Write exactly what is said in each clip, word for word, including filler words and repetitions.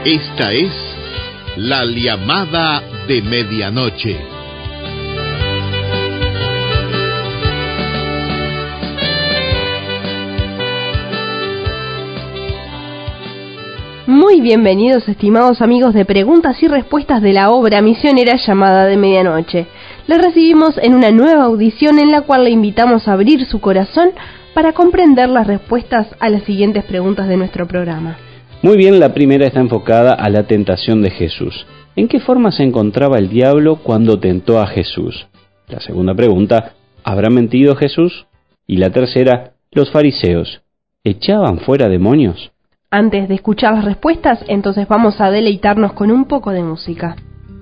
Esta es la llamada de medianoche. Muy bienvenidos, estimados amigos de Preguntas y Respuestas de la obra misionera llamada de medianoche. Les recibimos en una nueva audición en la cual le invitamos a abrir su corazón para comprender las respuestas a las siguientes preguntas de nuestro programa. Muy bien, la primera está enfocada a la tentación de Jesús. ¿En qué forma se encontraba el diablo cuando tentó a Jesús? La segunda pregunta, ¿habrá mentido Jesús? Y la tercera, ¿los fariseos echaban fuera demonios? Antes de escuchar las respuestas, entonces vamos a deleitarnos con un poco de música.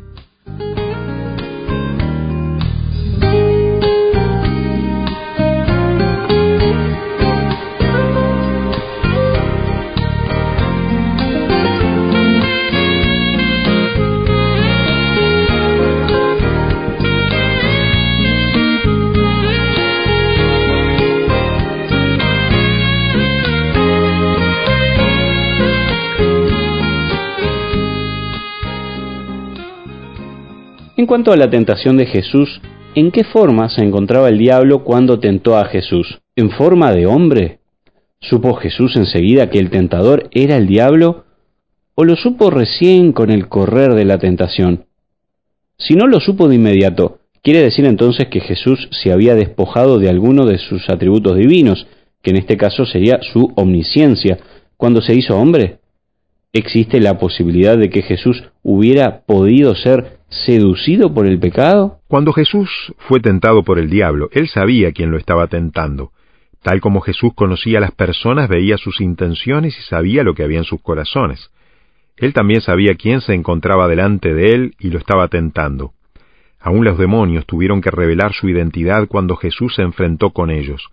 En cuanto a la tentación de Jesús, ¿en qué forma se encontraba el diablo cuando tentó a Jesús? ¿En forma de hombre? ¿Supo Jesús enseguida que el tentador era el diablo? ¿O lo supo recién con el correr de la tentación? Si no lo supo de inmediato, quiere decir entonces que Jesús se había despojado de alguno de sus atributos divinos, que en este caso sería su omnisciencia, cuando se hizo hombre. ¿Existe la posibilidad de que Jesús hubiera podido ser seducido por el pecado? Cuando Jesús fue tentado por el diablo, él sabía quién lo estaba tentando. Tal como Jesús conocía a las personas, veía sus intenciones y sabía lo que había en sus corazones. Él también sabía quién se encontraba delante de él y lo estaba tentando. Aún los demonios tuvieron que revelar su identidad cuando Jesús se enfrentó con ellos.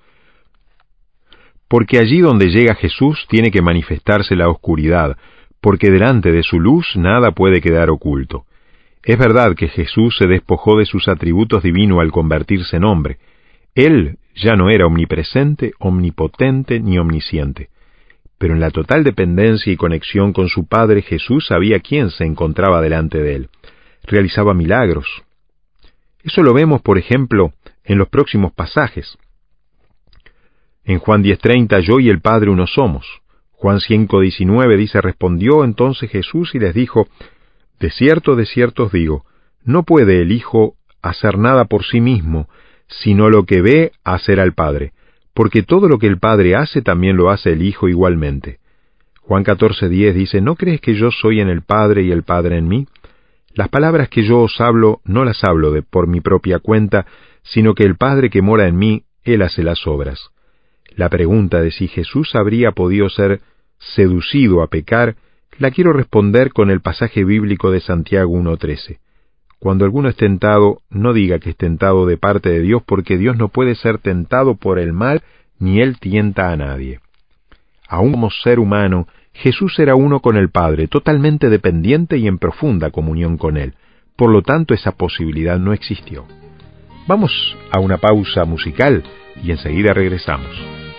Porque allí donde llega Jesús tiene que manifestarse la oscuridad, porque delante de su luz nada puede quedar oculto. Es verdad que Jesús se despojó de sus atributos divinos al convertirse en hombre. Él ya no era omnipresente, omnipotente ni omnisciente. Pero en la total dependencia y conexión con su Padre, Jesús sabía quién se encontraba delante de él. Realizaba milagros. Eso lo vemos, por ejemplo, en los próximos pasajes. En Juan diez treinta, yo y el Padre uno somos. Juan cinco diecinueve dice, respondió entonces Jesús y les dijo, de cierto, de cierto os digo, no puede el Hijo hacer nada por sí mismo, sino lo que ve hacer al Padre, porque todo lo que el Padre hace también lo hace el Hijo igualmente. Juan catorce diez dice, ¿no crees que yo soy en el Padre y el Padre en mí? Las palabras que yo os hablo, no las hablo de por mi propia cuenta, sino que el Padre que mora en mí, Él hace las obras. La pregunta de si Jesús habría podido ser seducido a pecar, la quiero responder con el pasaje bíblico de Santiago uno trece. Cuando alguno es tentado, no diga que es tentado de parte de Dios, porque Dios no puede ser tentado por el mal, ni Él tienta a nadie. Aún como ser humano, Jesús era uno con el Padre, totalmente dependiente y en profunda comunión con Él. Por lo tanto, esa posibilidad no existió. Vamos a una pausa musical y enseguida regresamos.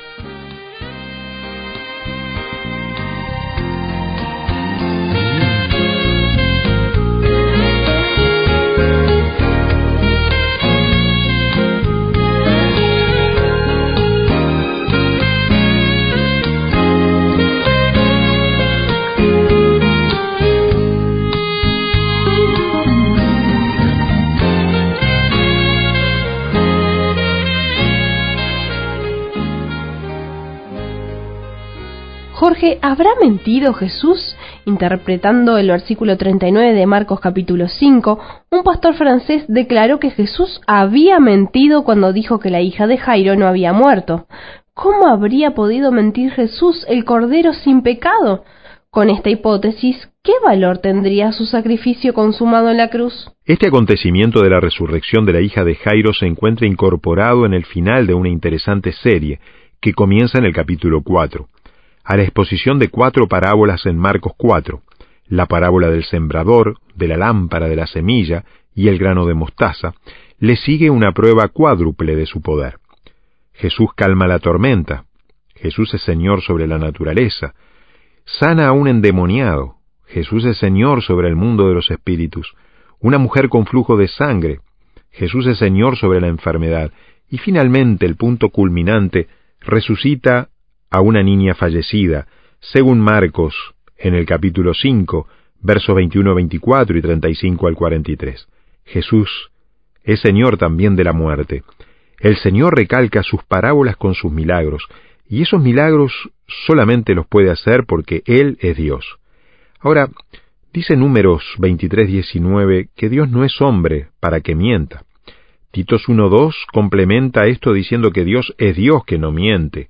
Jorge, ¿habrá mentido Jesús? Interpretando el versículo treinta y nueve de Marcos capítulo cinco, un pastor francés declaró que Jesús había mentido cuando dijo que la hija de Jairo no había muerto. ¿Cómo habría podido mentir Jesús, el Cordero sin pecado? Con esta hipótesis, ¿qué valor tendría su sacrificio consumado en la cruz? Este acontecimiento de la resurrección de la hija de Jairo se encuentra incorporado en el final de una interesante serie que comienza en el capítulo cuatro. A la exposición de cuatro parábolas en Marcos cuatro, la parábola del sembrador, de la lámpara de la semilla y el grano de mostaza, le sigue una prueba cuádruple de su poder. Jesús calma la tormenta, Jesús es Señor sobre la naturaleza, sana a un endemoniado, Jesús es Señor sobre el mundo de los espíritus. Una mujer con flujo de sangre. Jesús es Señor sobre la enfermedad. Y finalmente, el punto culminante, resucita a una niña fallecida, según Marcos, en el capítulo cinco, versos veintiuno a veinticuatro y treinta y cinco al cuarenta y tres. Jesús es Señor también de la muerte. El Señor recalca sus parábolas con sus milagros, y esos milagros solamente los puede hacer porque Él es Dios. Ahora, dice Números veintitrés diecinueve que Dios no es hombre para que mienta. Titos uno dos complementa esto diciendo que Dios es Dios que no miente,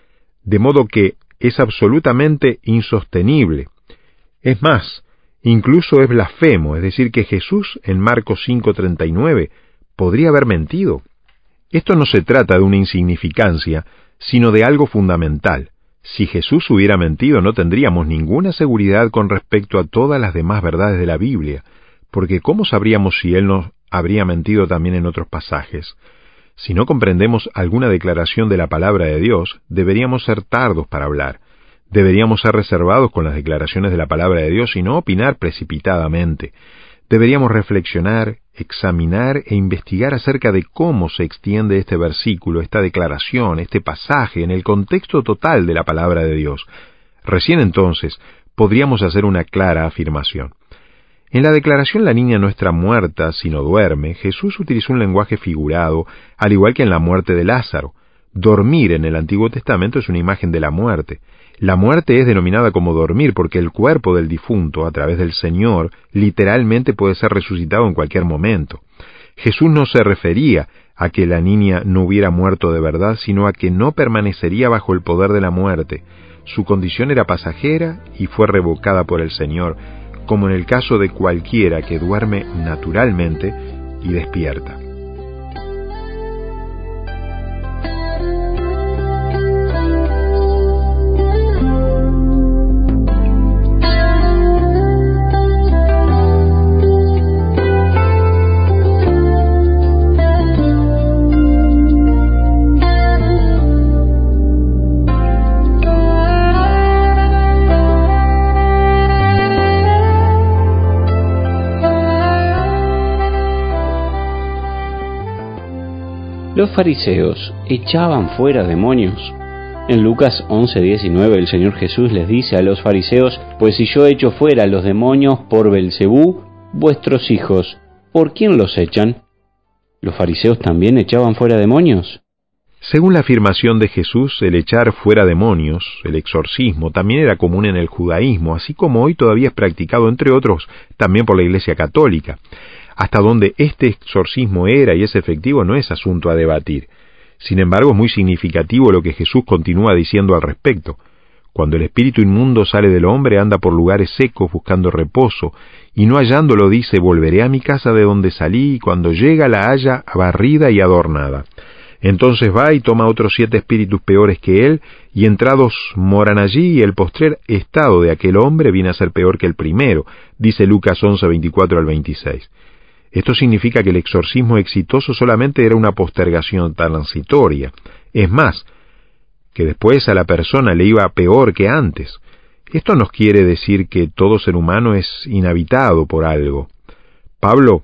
de modo que es absolutamente insostenible. Es más, incluso es blasfemo, es decir, que Jesús en Marcos cinco treinta y nueve podría haber mentido. Esto no se trata de una insignificancia, sino de algo fundamental. Si Jesús hubiera mentido, no tendríamos ninguna seguridad con respecto a todas las demás verdades de la Biblia, porque ¿cómo sabríamos si Él no habría mentido también en otros pasajes? Si no comprendemos alguna declaración de la palabra de Dios, deberíamos ser tardos para hablar. Deberíamos ser reservados con las declaraciones de la palabra de Dios y no opinar precipitadamente. Deberíamos reflexionar, examinar e investigar acerca de cómo se extiende este versículo, esta declaración, este pasaje en el contexto total de la palabra de Dios. Recién entonces podríamos hacer una clara afirmación. En la declaración la niña no está muerta, sino duerme, Jesús utilizó un lenguaje figurado, al igual que en la muerte de Lázaro. Dormir en el Antiguo Testamento es una imagen de la muerte. La muerte es denominada como dormir porque el cuerpo del difunto, a través del Señor, literalmente puede ser resucitado en cualquier momento. Jesús no se refería a que la niña no hubiera muerto de verdad, sino a que no permanecería bajo el poder de la muerte. Su condición era pasajera y fue revocada por el Señor, como en el caso de cualquiera que duerme naturalmente y despierta. Los fariseos echaban fuera demonios. En Lucas once diecinueve el Señor Jesús les dice a los fariseos: pues si yo echo fuera los demonios por Belcebú, vuestros hijos, ¿por quién los echan? ¿Los fariseos también echaban fuera demonios? Según la afirmación de Jesús, el echar fuera demonios, el exorcismo, también era común en el judaísmo, así como hoy todavía es practicado, entre otros, también por la Iglesia Católica. Hasta donde este exorcismo era y es efectivo no es asunto a debatir. Sin embargo, es muy significativo lo que Jesús continúa diciendo al respecto. Cuando el espíritu inmundo sale del hombre, anda por lugares secos buscando reposo, y no hallándolo dice: volveré a mi casa de donde salí, y cuando llega la halla barrida y adornada. Entonces va y toma otros siete espíritus peores que él, y entrados moran allí, y el postrer estado de aquel hombre viene a ser peor que el primero, dice Lucas once veinticuatro al veintiséis. Esto significa que el exorcismo exitoso solamente era una postergación transitoria. Es más, que después a la persona le iba peor que antes. Esto nos quiere decir que todo ser humano es inhabitado por algo. Pablo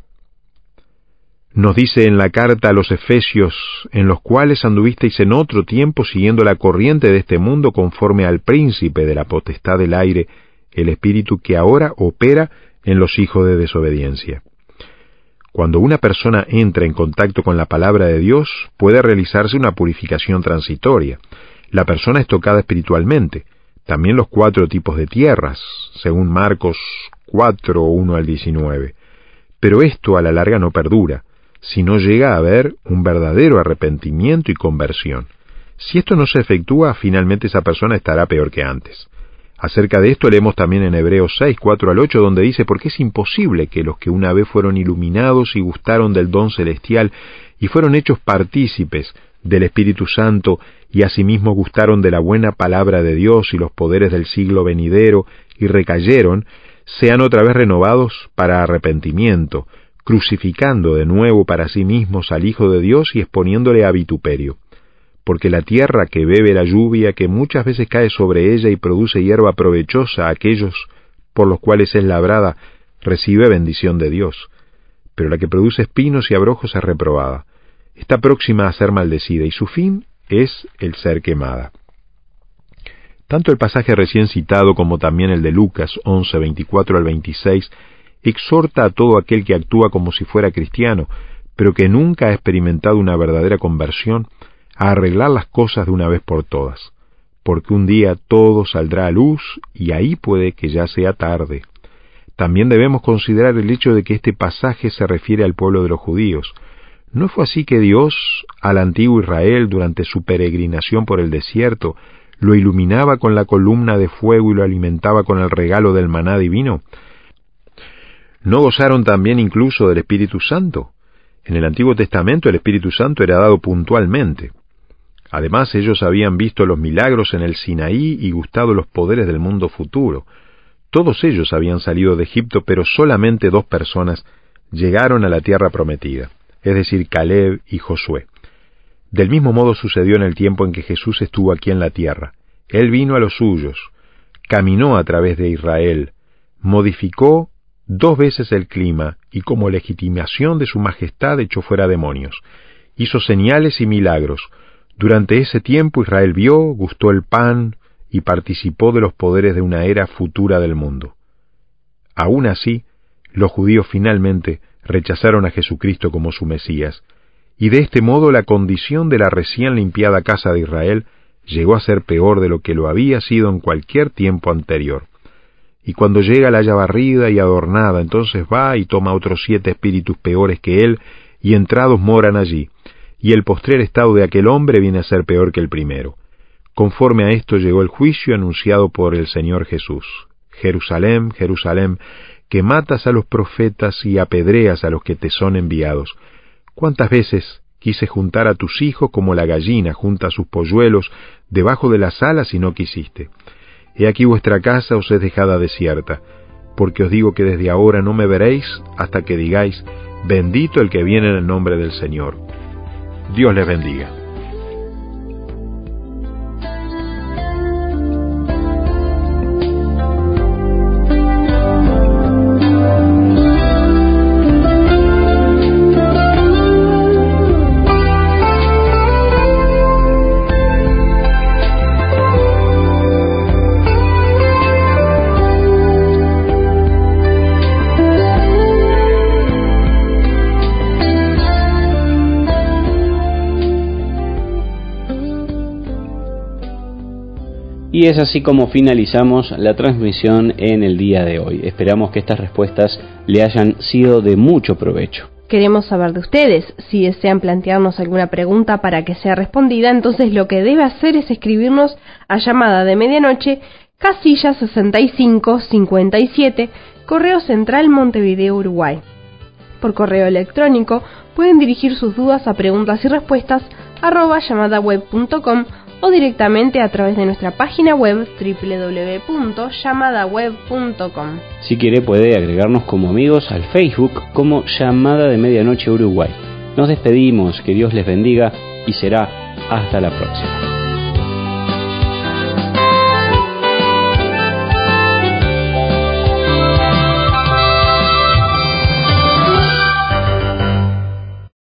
nos dice en la carta a los Efesios: en los cuales anduvisteis en otro tiempo siguiendo la corriente de este mundo conforme al príncipe de la potestad del aire, el espíritu que ahora opera en los hijos de desobediencia. Cuando una persona entra en contacto con la palabra de Dios, puede realizarse una purificación transitoria. La persona es tocada espiritualmente. También los cuatro tipos de tierras, según Marcos cuatro, uno al diecinueve. Pero esto a la larga no perdura, si no llega a haber un verdadero arrepentimiento y conversión. Si esto no se efectúa, finalmente esa persona estará peor que antes. Acerca de esto leemos también en Hebreos seis, cuatro al ocho, donde dice: porque es imposible que los que una vez fueron iluminados y gustaron del don celestial y fueron hechos partícipes del Espíritu Santo y asimismo gustaron de la buena palabra de Dios y los poderes del siglo venidero y recayeron, sean otra vez renovados para arrepentimiento, crucificando de nuevo para sí mismos al Hijo de Dios y exponiéndole a vituperio. Porque la tierra que bebe la lluvia que muchas veces cae sobre ella y produce hierba provechosa a aquellos por los cuales es labrada, recibe bendición de Dios. Pero la que produce espinos y abrojos es reprobada. Está próxima a ser maldecida, y su fin es el ser quemada. Tanto el pasaje recién citado como también el de Lucas once, veinticuatro al veintiséis, exhorta a todo aquel que actúa como si fuera cristiano, pero que nunca ha experimentado una verdadera conversión, a arreglar las cosas de una vez por todas, porque un día todo saldrá a luz y ahí puede que ya sea tarde. También debemos considerar el hecho de que este pasaje se refiere al pueblo de los judíos. ¿No fue así que Dios, al antiguo Israel, durante su peregrinación por el desierto, lo iluminaba con la columna de fuego y lo alimentaba con el regalo del maná divino? ¿No gozaron también incluso del Espíritu Santo? En el Antiguo Testamento el Espíritu Santo era dado puntualmente. Además, ellos habían visto los milagros en el Sinaí y gustado los poderes del mundo futuro. Todos ellos habían salido de Egipto, pero solamente dos personas llegaron a la tierra prometida, es decir, Caleb y Josué. Del mismo modo sucedió en el tiempo en que Jesús estuvo aquí en la tierra. Él vino a los suyos, caminó a través de Israel, modificó dos veces el clima y como legitimación de su majestad echó fuera demonios. Hizo señales y milagros. Durante ese tiempo Israel vio, gustó el pan y participó de los poderes de una era futura del mundo. Aún así, los judíos finalmente rechazaron a Jesucristo como su Mesías, y de este modo la condición de la recién limpiada casa de Israel llegó a ser peor de lo que lo había sido en cualquier tiempo anterior. Y cuando llega la haya barrida y adornada, entonces va y toma otros siete espíritus peores que él, y entrados moran allí, y el postrer estado de aquel hombre viene a ser peor que el primero. Conforme a esto llegó el juicio anunciado por el Señor Jesús. Jerusalén, Jerusalén, que matas a los profetas y apedreas a los que te son enviados. ¿Cuántas veces quise juntar a tus hijos como la gallina junta sus polluelos debajo de las alas y no quisiste? He aquí vuestra casa os es dejada desierta, porque os digo que desde ahora no me veréis hasta que digáis, bendito el que viene en el nombre del Señor. Dios les bendiga. Y es así como finalizamos la transmisión en el día de hoy. Esperamos que estas respuestas le hayan sido de mucho provecho. Queremos saber de ustedes. Si desean plantearnos alguna pregunta para que sea respondida, entonces lo que debe hacer es escribirnos a Llamada de Medianoche, casilla sesenta y cinco cincuenta y siete, Correo Central, Montevideo, Uruguay. Por correo electrónico pueden dirigir sus dudas a preguntas y respuestas arroba llamadaweb punto com o directamente a través de nuestra página web doble u doble u doble u punto llamadaweb punto com. Si quiere puede agregarnos como amigos al Facebook como Llamada de Medianoche Uruguay. Nos despedimos, que Dios les bendiga y será hasta la próxima.